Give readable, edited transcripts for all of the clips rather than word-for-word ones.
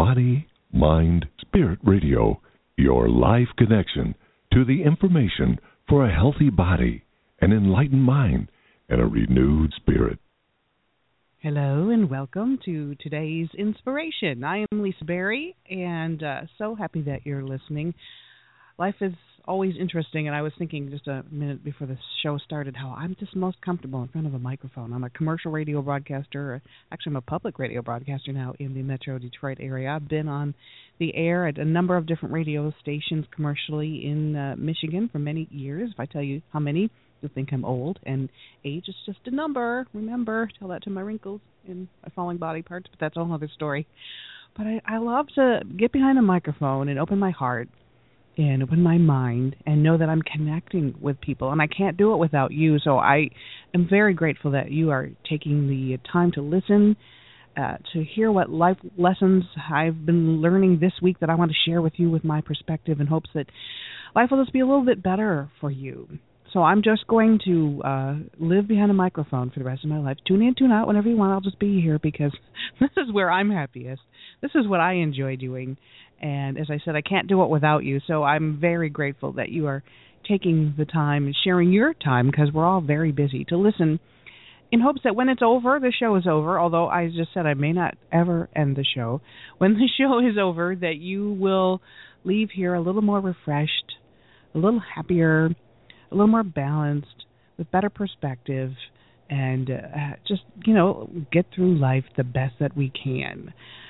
Body, Mind, Spirit Radio, your live connection to the information for a healthy body, an enlightened mind, and a renewed spirit. Hello and welcome to today's inspiration. I am Lisa Berry, and so happy that you're listening. Life is always interesting, and I was thinking just a minute before the show started how I'm just most comfortable in front of a microphone. I'm a commercial radio broadcaster. Actually, I'm a public radio broadcaster now in the Metro Detroit area. I've been on the air at a number of different radio stations commercially in Michigan for many years. If I tell you how many, you'll think I'm old, and age is just a number. Remember, tell that to my wrinkles and my falling body parts, but that's a whole other story. But I love to get behind a microphone and open my heart and open my mind and know that I'm connecting with people, and I can't do it without you. So I am very grateful that you are taking the time to listen, to hear what life lessons I've been learning this week that I want to share with you with my perspective in hopes that life will just be a little bit better for you. So I'm just going to live behind a microphone for the rest of my life. Tune in, tune out whenever you want. I'll just be here because this is where I'm happiest. This is what I enjoy doing. And as I said, I can't do it without you. So I'm very grateful that you are taking the time and sharing your time, because we're all very busy, to listen in hopes that when it's over, the show is over, although I just said I may not ever end the show. When the show is over, that you will leave here a little more refreshed, a little happier, a little more balanced, with better perspective, and just, get through life the best that we can.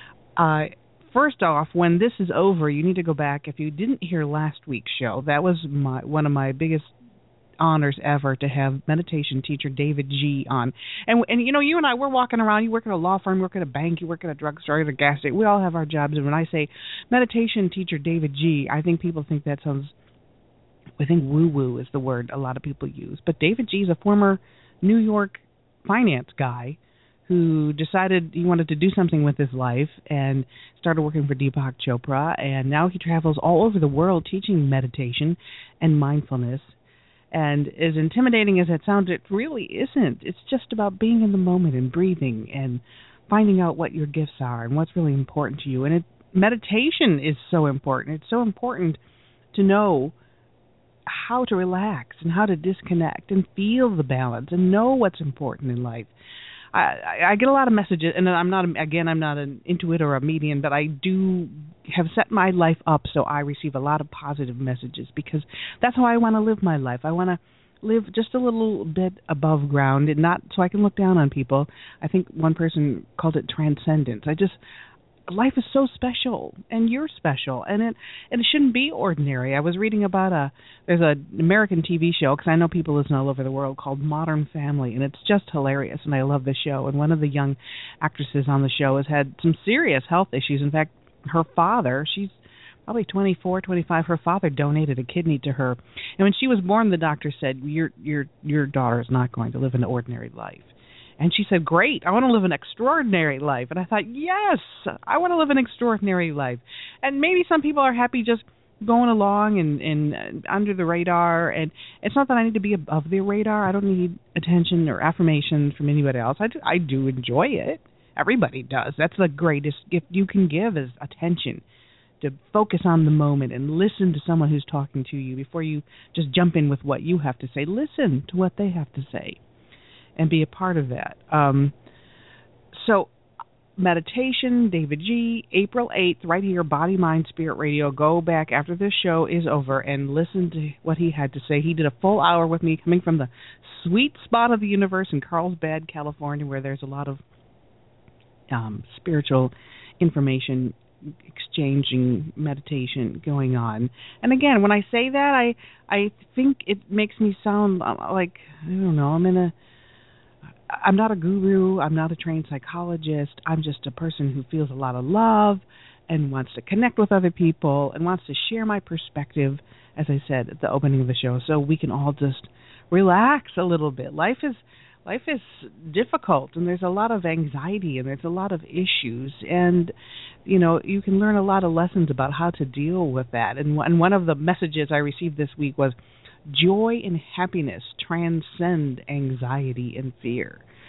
First off, when this is over, you need to go back. If you didn't hear last week's show, that was one of my biggest honors ever, to have meditation teacher David G. on. And you and I, we're walking around. You work at a law firm, you work at a bank, you work at a drugstore, at a gas station. We all have our jobs. And when I say meditation teacher David G., I think people think that sounds, I think woo-woo is the word a lot of people use. But David G. is a former New York finance guy who decided he wanted to do something with his life and started working for Deepak Chopra. And now he travels all over the world teaching meditation and mindfulness. And as intimidating as that sounds, it really isn't. It's just about being in the moment and breathing and finding out what your gifts are and what's really important to you. And meditation is so important. It's so important to know how to relax and how to disconnect and feel the balance and know what's important in life. I get a lot of messages, and I'm not an intuit or a medium, but I do have set my life up so I receive a lot of positive messages, because that's how I want to live my life. I want to live just a little bit above ground, and not so I can look down on people. I think one person called it transcendence. Life is so special, and you're special, and it shouldn't be ordinary. I was reading about there's an American TV show, because I know people listen all over the world, called Modern Family, and it's just hilarious, and I love the show. And one of the young actresses on the show has had some serious health issues. In fact, her father, she's probably 24, 25, her father donated a kidney to her. And when she was born, the doctor said, your daughter is not going to live an ordinary life. And she said, great, I want to live an extraordinary life. And I thought, yes, I want to live an extraordinary life. And maybe some people are happy just going along and under the radar. And it's not that I need to be above the radar. I don't need attention or affirmation from anybody else. I do enjoy it. Everybody does. That's the greatest gift you can give, is attention, to focus on the moment and listen to someone who's talking to you before you just jump in with what you have to say. Listen to what they have to say and be a part of that. So meditation, David G., April 8th, right here, Body, Mind, Spirit Radio. Go back after this show is over and listen to what he had to say. He did a full hour with me, coming from the sweet spot of the universe in Carlsbad, California, where there's a lot of spiritual information exchanging, meditation going on. And again, when I say that, I think it makes me sound like, I don't know, I'm not a guru, I'm not a trained psychologist, I'm just a person who feels a lot of love and wants to connect with other people and wants to share my perspective, as I said at the opening of the show, so we can all just relax a little bit. Life is difficult, and there's a lot of anxiety, and there's a lot of issues, and you can learn a lot of lessons about how to deal with that. And one of the messages I received this week was, joy and happiness transcend anxiety and fear.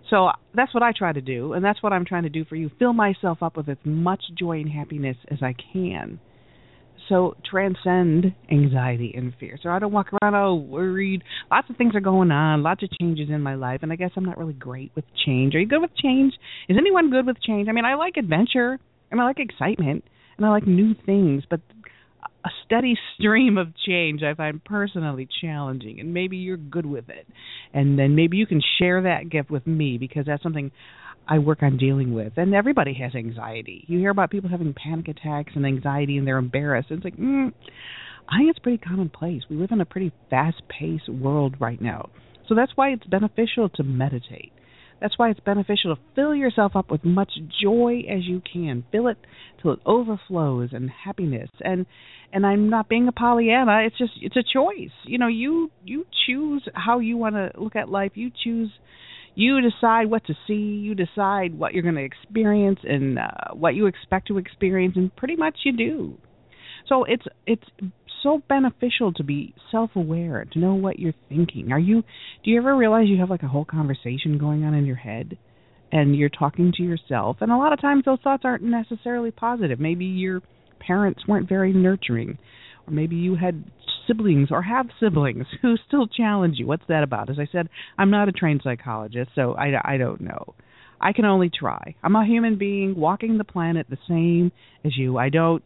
So that's what I try to do, and that's what I'm trying to do for you. Fill myself up with as much joy and happiness as I can. So transcend anxiety and fear. So I don't walk around worried. Lots of things are going on, lots of changes in my life, and I guess I'm not really great with change. Are you good with change? Is anyone good with change? I mean, I like adventure, and I like excitement, and I like new things, but a steady stream of change I find personally challenging, and maybe you're good with it. And then maybe you can share that gift with me, because that's something I work on dealing with. And everybody has anxiety. You hear about people having panic attacks and anxiety, and they're embarrassed. It's like, I think it's pretty commonplace. We live in a pretty fast-paced world right now. So that's why it's beneficial to meditate. That's why it's beneficial to fill yourself up with much joy as you can. Fill it till it overflows and happiness. And I'm not being a Pollyanna. It's a choice. You choose how you want to look at life. You decide what to see. You decide what you're going to experience and what you expect to experience, and pretty much you do. So it's so beneficial to be self-aware, to know what you're thinking. Do you ever realize you have like a whole conversation going on in your head, and you're talking to yourself? And a lot of times those thoughts aren't necessarily positive. Maybe your parents weren't very nurturing, or maybe you had siblings or have siblings who still challenge you. What's that about? As I said, I'm not a trained psychologist, so I don't know. I can only try. I'm a human being walking the planet the same as you.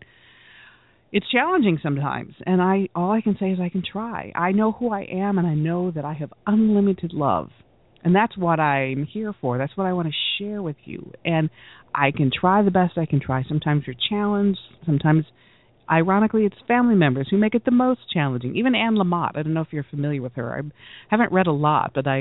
It's challenging sometimes, and all I can say is I can try. I know who I am, and I know that I have unlimited love, and that's what I'm here for. That's what I want to share with you, and I can try the best I can try. Sometimes you're challenged. Sometimes, ironically, it's family members who make it the most challenging. Even Anne Lamott, I don't know if you're familiar with her. I haven't read a lot, but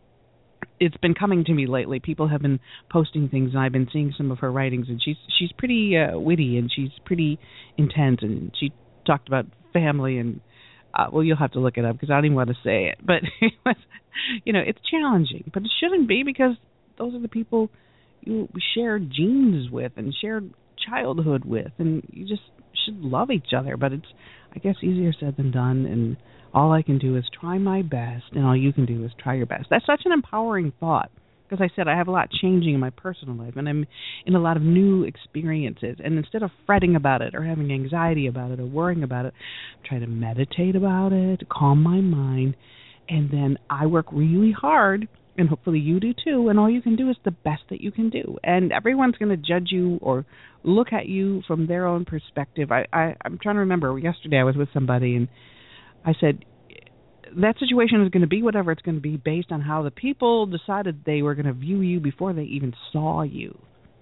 it's been coming to me lately. People have been posting things, and I've been seeing some of her writings, and she's pretty witty, and she's pretty intense, and she talked about family, and you'll have to look it up because I don't even want to say it, but it's challenging, but it shouldn't be, because those are the people you share genes with and share childhood with, and you just should love each other. But it's, I guess, easier said than done, and all I can do is try my best, and all you can do is try your best. That's such an empowering thought, because I said I have a lot changing in my personal life, and I'm in a lot of new experiences. And instead of fretting about it or having anxiety about it or worrying about it, I try to meditate about it, calm my mind, and then I work really hard, and hopefully you do too, and all you can do is the best that you can do. And everyone's going to judge you or look at you from their own perspective. I'm trying to remember, yesterday I was with somebody, and I said, that situation is going to be whatever it's going to be based on how the people decided they were going to view you before they even saw you.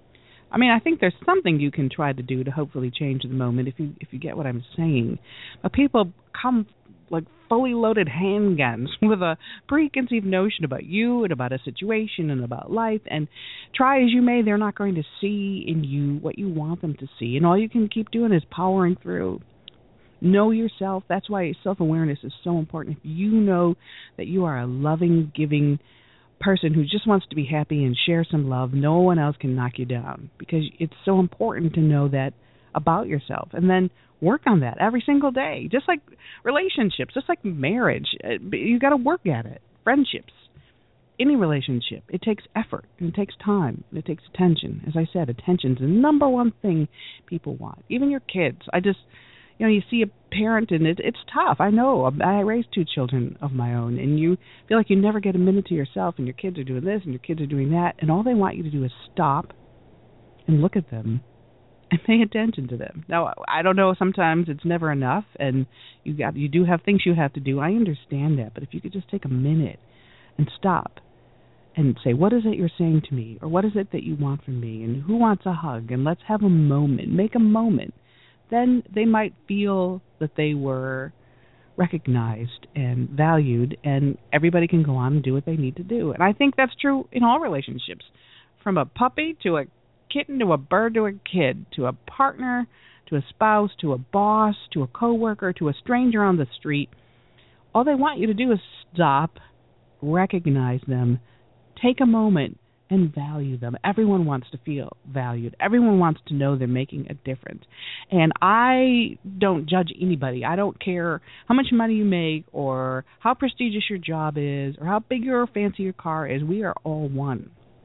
I mean, I think there's something you can try to do to hopefully change the moment, if you get what I'm saying. But people come like fully loaded handguns with a preconceived notion about you and about a situation and about life, and try as you may, they're not going to see in you what you want them to see, and all you can keep doing is powering through. Know yourself. That's why self-awareness is so important. If you know that you are a loving, giving person who just wants to be happy and share some love, no one else can knock you down, because it's so important to know that about yourself, and then work on that every single day. Just like relationships, just like marriage, you got to work at it. Friendships, any relationship, it takes effort, and it takes time, and it takes attention. As I said, attention's the number one thing people want. Even your kids. You see a parent, and it's tough. I know. I raised 2 children of my own, and you feel like you never get a minute to yourself, and your kids are doing this, and your kids are doing that, and all they want you to do is stop and look at them and pay attention to them. Now, I don't know, sometimes it's never enough, and you do have things you have to do. I understand that, but if you could just take a minute and stop and say, what is it you're saying to me, or what is it that you want from me, and who wants a hug, and let's have a moment, make a moment. Then they might feel that they were recognized and valued, and everybody can go on and do what they need to do. And I think that's true in all relationships, from a puppy to a kitten to a bird to a kid to a partner to a spouse to a boss to a coworker to a stranger on the street. All they want you to do is stop, recognize them, take a moment, and value them. Everyone wants to feel valued. Everyone wants to know they're making a difference. And I don't judge anybody. I don't care how much money you make or how prestigious your job is or how big or fancy your car is. We are all one.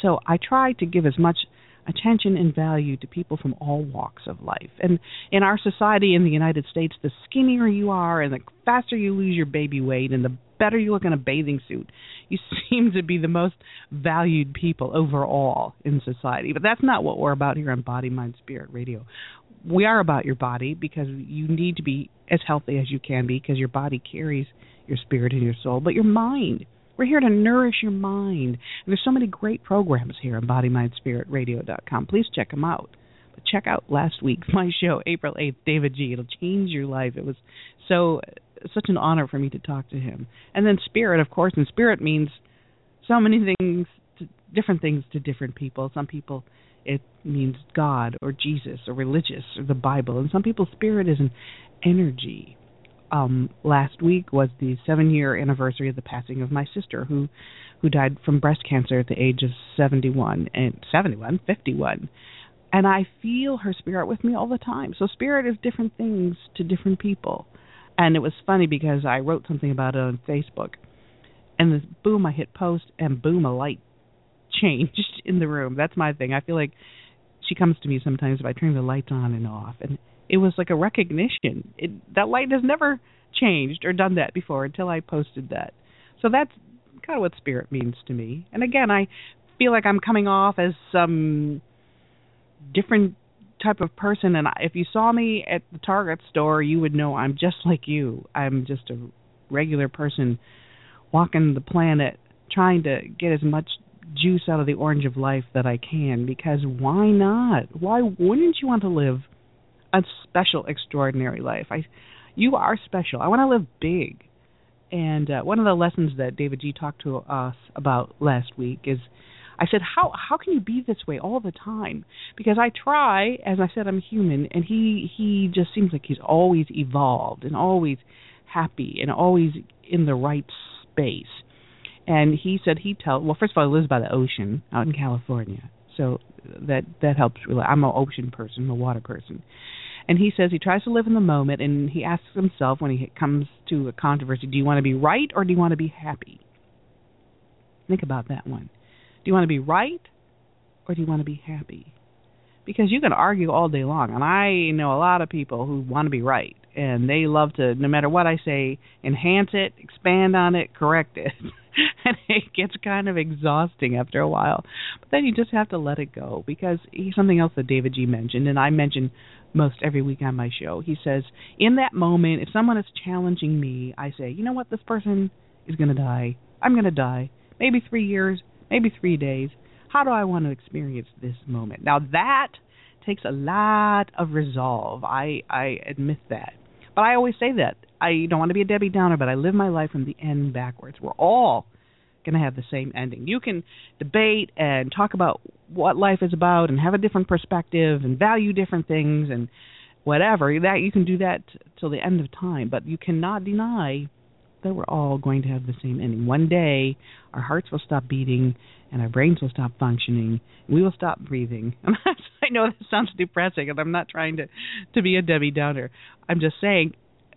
so I try to give as much attention and value to people from all walks of life. And in our society in the United States, the skinnier you are and the faster you lose your baby weight and the better you look in a bathing suit, you seem to be the most valued people overall in society. But that's not what we're about here on Body, Mind, Spirit Radio. We are about your body because you need to be as healthy as you can be because your body carries your spirit and your soul. But your mind, we're here to nourish your mind. And there's so many great programs here on BodyMindSpiritRadio.com. Please check them out. But check out last week's my show, April 8th, David G. It'll change your life. It was such an honor for me to talk to him. And then spirit, of course, and spirit means so many things, different things to different people. Some people it means God or Jesus or religious or the Bible. And some people spirit is an energy. Last week was the 7-year anniversary of the passing of my sister, who died from breast cancer at the age of 51. And I feel her spirit with me all the time. So spirit is different things to different people. And it was funny because I wrote something about it on Facebook, and boom, I hit post, and boom, a light changed in the room. That's my thing. I feel like she comes to me sometimes if I turn the lights on and off, and it was like a recognition. That light has never changed or done that before until I posted that. So that's kind of what spirit means to me. And again, I feel like I'm coming off as some different type of person, and if you saw me at the Target store, you would know I'm just like you. I'm just a regular person walking the planet, trying to get as much juice out of the orange of life that I can, because why not? Why wouldn't you want to live a special, extraordinary life? You are special. I want to live big. And one of the lessons that David G. talked to us about last week is, I said, how can you be this way all the time? Because I try, as I said, I'm human, and he just seems like he's always evolved and always happy and always in the right space. And he said well, first of all, he lives by the ocean out in California, so that helps really. I'm an ocean person, I'm a water person. And he says he tries to live in the moment, and he asks himself when he comes to a controversy, do you want to be right or do you want to be happy? Think about that one. Do you want to be right or do you want to be happy? Because you can argue all day long, and I know a lot of people who want to be right, and they love to, no matter what I say, enhance it, expand on it, correct it. And it gets kind of exhausting after a while. But then you just have to let it go, because something else that David G. mentioned, and I mention most every week on my show, he says, in that moment, if someone is challenging me, I say, you know what, this person is going to die. I'm going to die. Maybe 3 years, maybe 3 days. How do I want to experience this moment? Now, that takes a lot of resolve. I admit that. But I always say that. I don't want to be a Debbie Downer, but I live my life from the end backwards. We're all going to have the same ending. You can debate and talk about what life is about and have a different perspective and value different things and whatever. That you can do that till the end of time, but you cannot deny that we're all going to have the same ending. One day, our hearts will stop beating and our brains will stop functioning. And we will stop breathing. I know that sounds depressing, and I'm not trying to be a Debbie Downer. I'm just saying,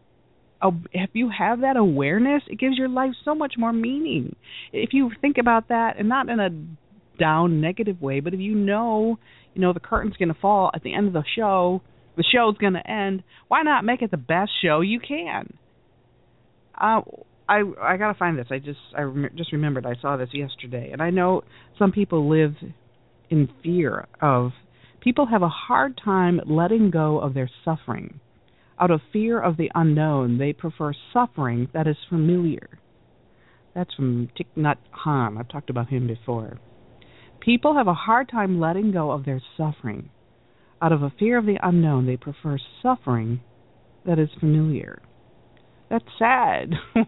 if you have that awareness, it gives your life so much more meaning. If you think about that, and not in a down, negative way, but if you know the curtain's going to fall at the end of the show's going to end, why not make it the best show you can? I got to find this. I just remembered I saw this yesterday, and I know some people live in fear of. People have a hard time letting go of their suffering. Out of fear of the unknown, they prefer suffering that is familiar. That's from Thich Nhat Hanh. I've talked about him before. People have a hard time letting go of their suffering. Out of a fear of the unknown, they prefer suffering that is familiar. That's sad. So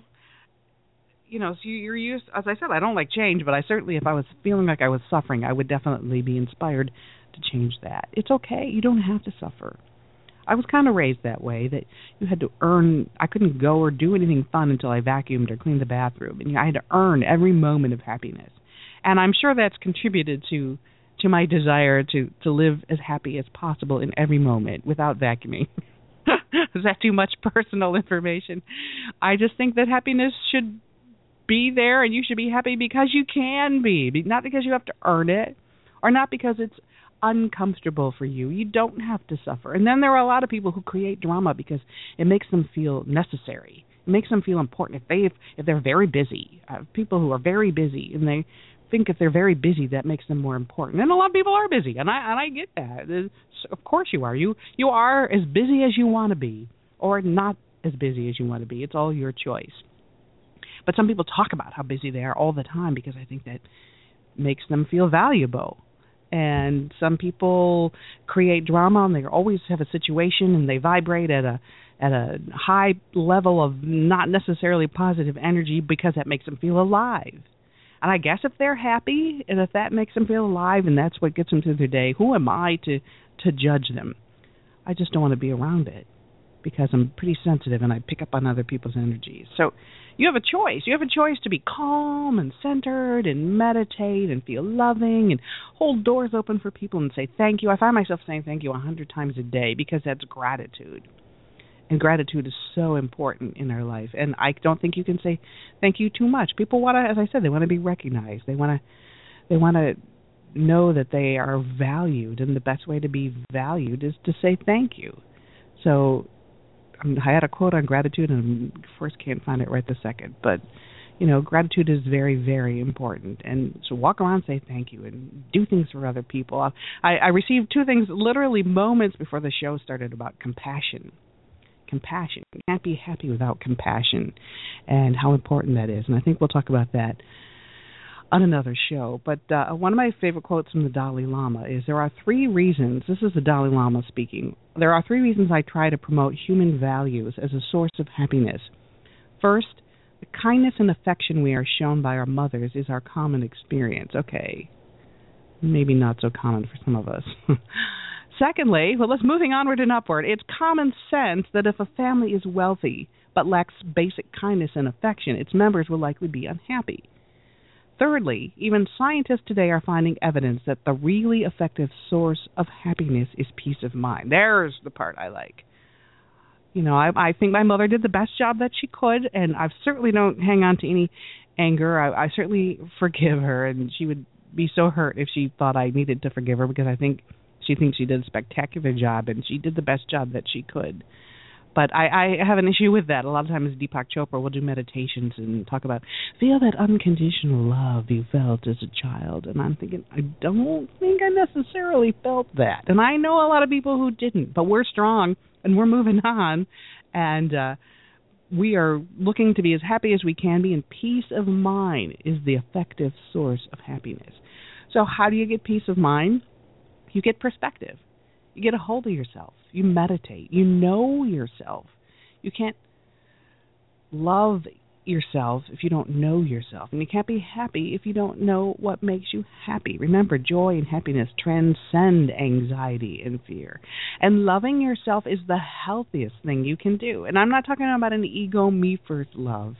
you're used, as I said, I don't like change, but I certainly, if I was feeling like I was suffering, I would definitely be inspired to change that. It's okay. You don't have to suffer. I was kind of raised that way, that you had to earn. I couldn't go or do anything fun until I vacuumed or cleaned the bathroom, and I had to earn every moment of happiness. And I'm sure that's contributed to my desire to live as happy as possible in every moment without vacuuming. Is that too much personal information? I just think that happiness should be there, and you should be happy because you can be, not because you have to earn it, or not because it's uncomfortable for you. You don't have to suffer. And then there are a lot of people who create drama because it makes them feel necessary. It makes them feel important. If they're very busy, people who are very busy, and they think if they're very busy, that makes them more important. And a lot of people are busy, and I get that. Of course you are. You are as busy as you want to be, or not as busy as you want to be. It's all your choice. But some people talk about how busy they are all the time because I think that makes them feel valuable. And some people create drama, and they always have a situation, and they vibrate at a high level of not necessarily positive energy because that makes them feel alive. And I guess if they're happy and if that makes them feel alive and that's what gets them through their day, who am I to judge them? I just don't want to be around it because I'm pretty sensitive and I pick up on other people's energies. So you have a choice. You have a choice to be calm and centered and meditate and feel loving and hold doors open for people and say thank you. I find myself saying thank you 100 times a day because that's gratitude. And gratitude is so important in our life. And I don't think you can say thank you too much. People want to, as I said, they want to be recognized. They want to know that they are valued, and the best way to be valued is to say thank you. So I had a quote on gratitude, and of course can't find it right this second. But, gratitude is very, very important. And so walk around and say thank you and do things for other people. I received 2 things literally moments before the show started about compassion. Compassion. You can't be happy without compassion and how important that is. And I think we'll talk about that on another show. But one of my favorite quotes from the Dalai Lama is, there are 3 reasons, this is the Dalai Lama speaking, there are 3 reasons I try to promote human values as a source of happiness. First, the kindness and affection we are shown by our mothers is our common experience. Okay, maybe not so common for some of us. Secondly, let's moving onward and upward. It's common sense that if a family is wealthy but lacks basic kindness and affection, its members will likely be unhappy. Thirdly, even scientists today are finding evidence that the really effective source of happiness is peace of mind. There's the part I like. I think my mother did the best job that she could, and I certainly don't hang on to any anger. I certainly forgive her, and she would be so hurt if she thought I needed to forgive her, because I think she thinks she did a spectacular job, and she did the best job that she could. But I have an issue with that. A lot of times Deepak Chopra will do meditations and talk about, feel that unconditional love you felt as a child. And I'm thinking, I don't think I necessarily felt that. And I know a lot of people who didn't, but we're strong, and we're moving on. And we are looking to be as happy as we can be, and peace of mind is the effective source of happiness. So how do you get peace of mind? You get perspective. You get a hold of yourself. You meditate. You know yourself. You can't love yourself if you don't know yourself. And you can't be happy if you don't know what makes you happy. Remember, joy and happiness transcend anxiety and fear. And loving yourself is the healthiest thing you can do. And I'm not talking about an ego, me first love.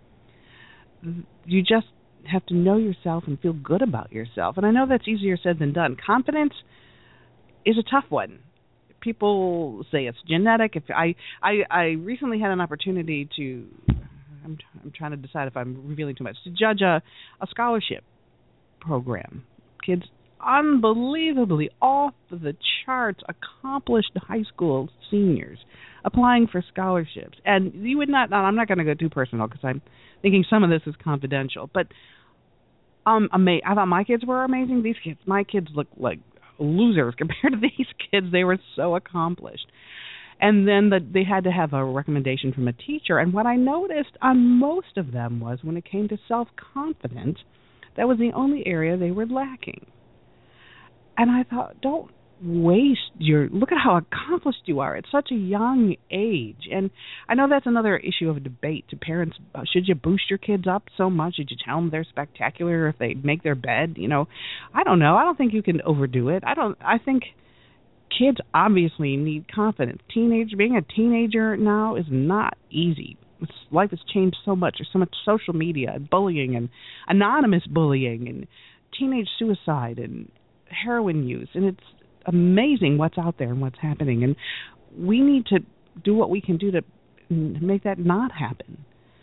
You just have to know yourself and feel good about yourself. And I know that's easier said than done. Confidence is a tough one. People say it's genetic. If I recently had an opportunity to, I'm trying to decide if I'm revealing too much, to judge a scholarship program. Kids unbelievably off the charts, accomplished high school seniors applying for scholarships. And you would not, I'm not going to go too personal because I'm thinking some of this is confidential, but I thought my kids were amazing. My kids look like losers compared to these kids. They were so accomplished. And then they had to have a recommendation from a teacher. And what I noticed on most of them was when it came to self-confidence, that was the only area they were lacking. And I thought, don't waste look at how accomplished you are at such a young age. And I know that's another issue of debate to parents. Should you boost your kids up so much? Should you tell them they're spectacular if they make their bed? I don't know. I don't think you can overdo it. I think kids obviously need confidence. Being a teenager now is not easy. Life has changed so much. There's so much social media and bullying and anonymous bullying and teenage suicide and heroin use. And it's amazing what's out there and what's happening. And we need to do what we can do to make that not happen.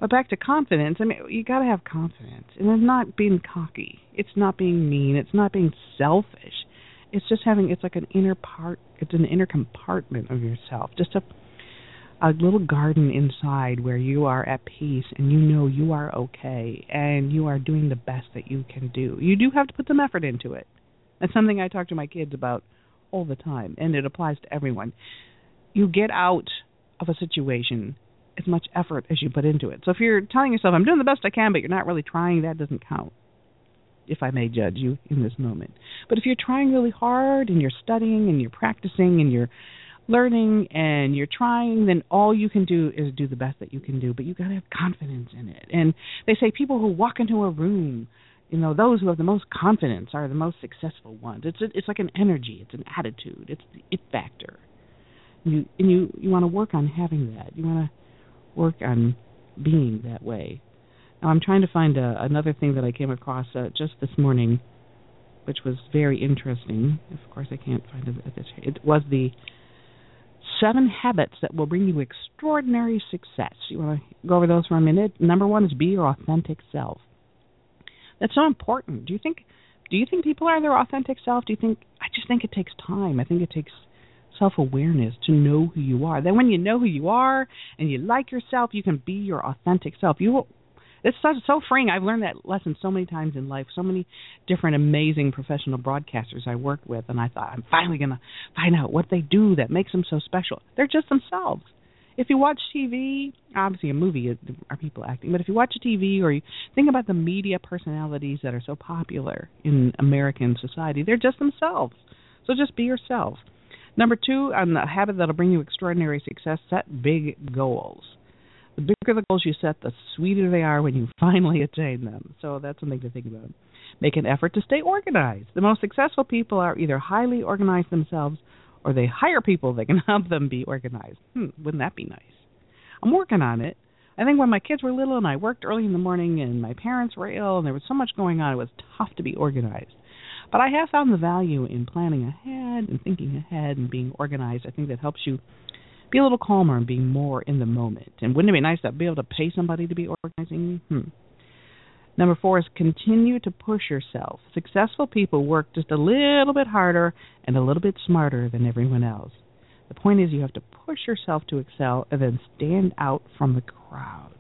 But back to confidence, I mean, you got to have confidence. And it's not being cocky. It's not being mean. It's not being selfish. It's just it's like an inner part, it's an inner compartment of yourself. Just a little garden inside where you are at peace and you know you are okay and you are doing the best that you can do. You do have to put some effort into it. That's something I talk to my kids about all the time, and it applies to everyone. You get out of a situation as much effort as you put into it. So if you're telling yourself, I'm doing the best I can, but you're not really trying, that doesn't count, if I may judge you in this moment. But if you're trying really hard and you're studying and you're practicing and you're learning and you're trying, then all you can do is do the best that you can do. But you got to have confidence in it. And they say people who walk into a room, those who have the most confidence are the most successful ones. It's like an energy. It's an attitude. It's the it factor. You want to work on having that. You want to work on being that way. Now, I'm trying to find another thing that I came across just this morning, which was very interesting. Of course, I can't find it at this. It was the 7 habits that will bring you extraordinary success. You want to go over those for a minute? Number 1 is be your authentic self. That's so important. Do you think people are their authentic self? I just think it takes time. I think it takes self-awareness to know who you are. Then when you know who you are and you like yourself, you can be your authentic self. It's so freeing. I've learned that lesson so many times in life. So many different amazing professional broadcasters I worked with, and I thought, I'm finally going to find out what they do that makes them so special. They're just themselves. If you watch TV, obviously a movie are people acting, but if you watch TV or you think about the media personalities that are so popular in American society, they're just themselves. So just be yourself. Number 2, on the habit that'll bring you extraordinary success, set big goals. The bigger the goals you set, the sweeter they are when you finally attain them. So that's something to think about. Make an effort to stay organized. The most successful people are either highly organized themselves or they hire people that can help them be organized. Wouldn't that be nice? I'm working on it. I think when my kids were little and I worked early in the morning and my parents were ill and there was so much going on, it was tough to be organized. But I have found the value in planning ahead and thinking ahead and being organized. I think that helps you be a little calmer and being more in the moment. And wouldn't it be nice to be able to pay somebody to be organizing? Number 4 is continue to push yourself. Successful people work just a little bit harder and a little bit smarter than everyone else. The point is you have to push yourself to excel and then stand out from the crowd.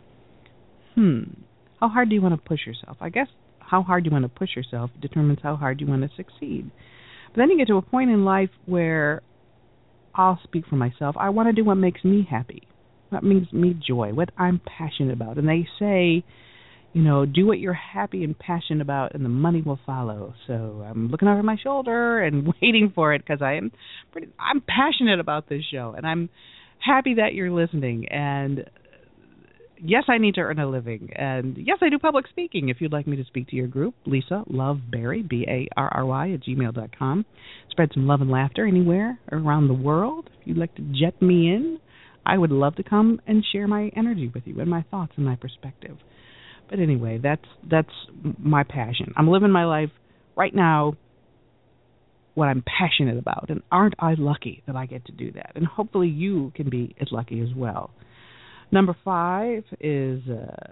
How hard do you want to push yourself? I guess how hard you want to push yourself determines how hard you want to succeed. But then you get to a point in life where, I'll speak for myself, I want to do what makes me happy, what brings me joy, what I'm passionate about. And they say, do what you're happy and passionate about and the money will follow. So I'm looking over my shoulder and waiting for it because I'm passionate about this show and I'm happy that you're listening. And yes, I need to earn a living. And yes, I do public speaking. If you'd like me to speak to your group, Lisa Love Berry, BARRY @gmail.com. Spread some love and laughter anywhere around the world. If you'd like to jet me in, I would love to come and share my energy with you and my thoughts and my perspective. But anyway, that's my passion. I'm living my life right now what I'm passionate about. And aren't I lucky that I get to do that? And hopefully you can be as lucky as well. Number 5 is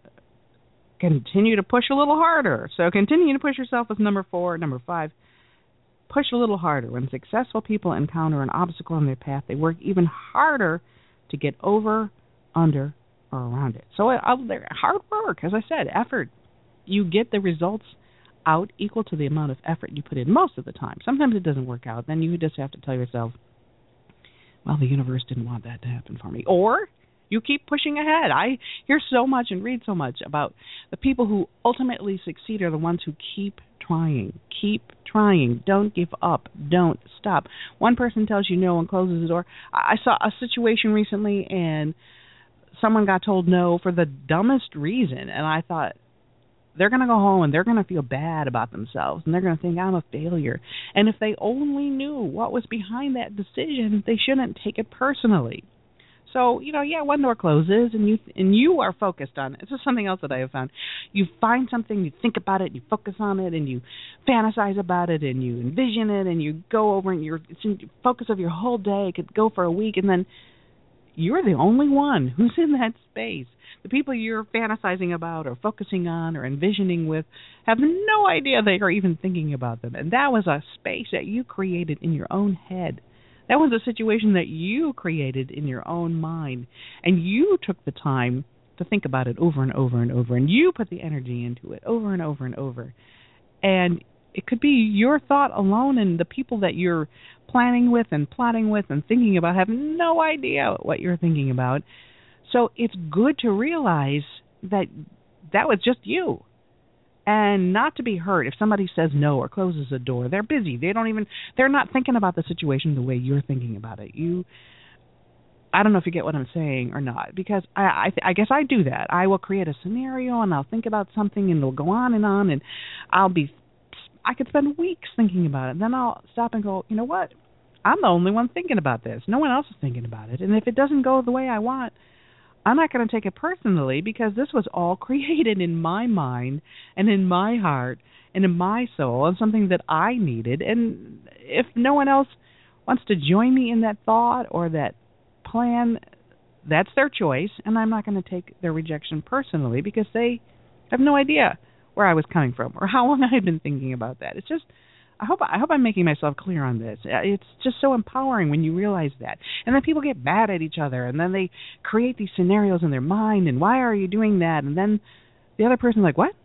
continue to push a little harder. So continue to push yourself is number 4. Number 5, push a little harder. When successful people encounter an obstacle on their path, they work even harder to get over, under, or around it. So hard work, as I said, effort. You get the results out equal to the amount of effort you put in most of the time. Sometimes it doesn't work out. Then you just have to tell yourself, well, the universe didn't want that to happen for me. Or you keep pushing ahead. I hear so much and read so much about the people who ultimately succeed are the ones who keep trying. Keep trying. Don't give up. Don't stop. One person tells you no and closes the door. I saw a situation recently and someone got told no for the dumbest reason. And I thought, they're going to go home and they're going to feel bad about themselves and they're going to think I'm a failure. And if they only knew what was behind that decision, they shouldn't take it personally. So, one door closes and you are focused on it. This is something else that I have found. You find something, you think about it, you focus on it, and you fantasize about it, and you envision it, and you go over and it's in the focus of your whole day. It could go for a week, and then you're the only one who's in that space. The people you're fantasizing about or focusing on or envisioning with have no idea they are even thinking about them. And that was a space that you created in your own head. That was a situation that you created in your own mind. And you took the time to think about it over and over and over. And you put the energy into it over and over and over. And it could be your thought alone, and the people that you're planning with and plotting with and thinking about have no idea what you're thinking about. So it's good to realize that that was just you, and not to be hurt if somebody says no or closes a door. They're busy. They're not thinking about the situation the way you're thinking about it. I don't know if you get what I'm saying or not, because I guess I do that. I will create a scenario and I'll think about something and it'll go on, and I could spend weeks thinking about it. Then I'll stop and go, you know what? I'm the only one thinking about this. No one else is thinking about it. And if it doesn't go the way I want, I'm not going to take it personally, because this was all created in my mind and in my heart and in my soul, and something that I needed. And if no one else wants to join me in that thought or that plan, that's their choice, and I'm not going to take their rejection personally, because they have no idea where I was coming from or how long I had been thinking about that. It's just, I hope I'm making myself clear on this. It's just so empowering when you realize that. And then people get mad at each other, and then they create these scenarios in their mind, and why are you doing that? And then the other person's like, what?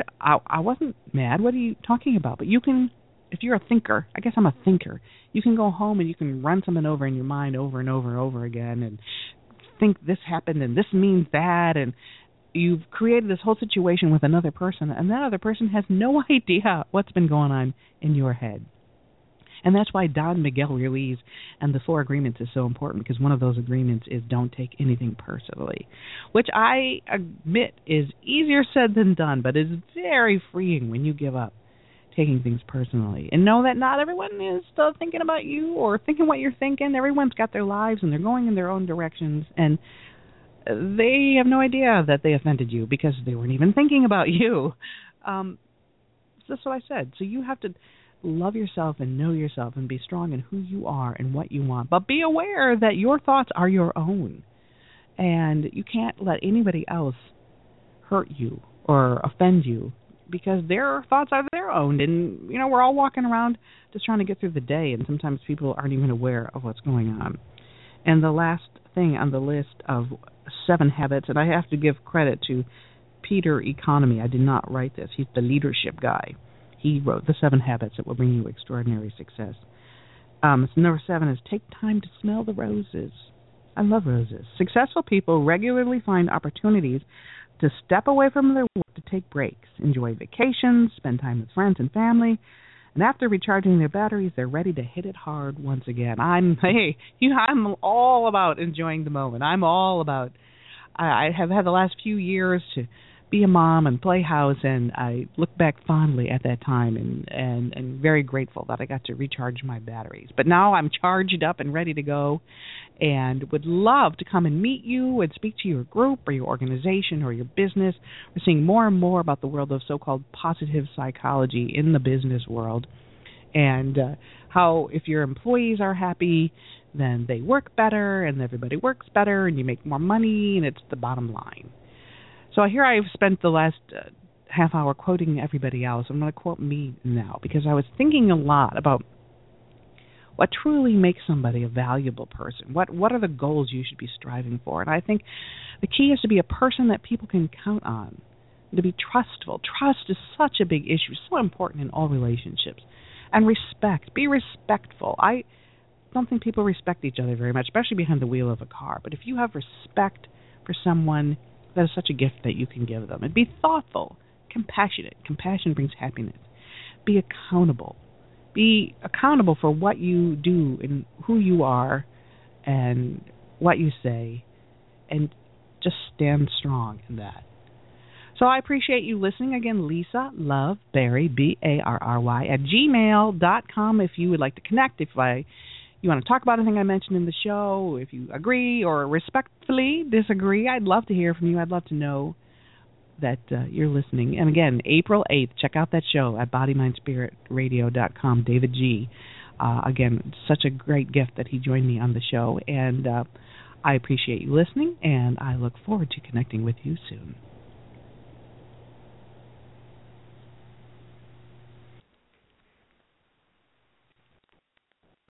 I wasn't mad. What are you talking about? But you can, if you're a thinker, I guess I'm a thinker, you can go home and you can run something over in your mind over and over and over again and think this happened and this means that, and you've created this whole situation with another person, and that other person has no idea what's been going on in your head. And that's why Don Miguel Ruiz and the 4 agreements is so important, because one of those agreements is don't take anything personally, which I admit is easier said than done, but is very freeing when you give up taking things personally and know that not everyone is still thinking about you or thinking what you're thinking. Everyone's got their lives and they're going in their own directions, and they have no idea that they offended you because they weren't even thinking about you. So that's what I said. So you have to love yourself and know yourself and be strong in who you are and what you want. But be aware that your thoughts are your own, and you can't let anybody else hurt you or offend you, because their thoughts are their own. And, you know, we're all walking around just trying to get through the day, and sometimes people aren't even aware of what's going on. And the last thing on the list of 7 habits, and I have to give credit to Peter Economy. I did not write this. He's the leadership guy. He wrote the 7 habits that will bring you extraordinary success. Number 7 is take time to smell the roses. I love roses. Successful people regularly find opportunities to step away from their work, to take breaks, enjoy vacations, spend time with friends and family, and after recharging their batteries, they're ready to hit it hard once again. I'm all about enjoying the moment. I'm all about, I have had the last few years to be a mom and play house, and I look back fondly at that time and very grateful that I got to recharge my batteries. But now I'm charged up and ready to go, and would love to come and meet you and speak to your group or your organization or your business. We're seeing more and more about the world of so-called positive psychology in the business world, and how if your employees are happy, then they work better, and everybody works better, and you make more money, and it's the bottom line. So here I've spent the last half hour quoting everybody else. I'm going to quote me now, because I was thinking a lot about what truly makes somebody a valuable person. What are the goals you should be striving for? And I think the key is to be a person that people can count on, to be trustful. Trust is such a big issue, so important in all relationships. And respect. Be respectful. I don't think people respect each other very much, especially behind the wheel of a car. But if you have respect for someone, that is such a gift that you can give them. And be thoughtful, compassionate. Compassion brings happiness. Be accountable. Be accountable for what you do and who you are and what you say, and just stand strong in that. So I appreciate you listening. Again, Lisa Love Berry, BARRY, @gmail.com if you would like to connect. If you want to talk about anything I mentioned in the show, if you agree or respectfully disagree, I'd love to hear from you. I'd love to know that you're listening. And again, April 8th, check out that show at bodymindspiritradio.com, David G. Again, such a great gift that he joined me on the show. And I appreciate you listening, and I look forward to connecting with you soon.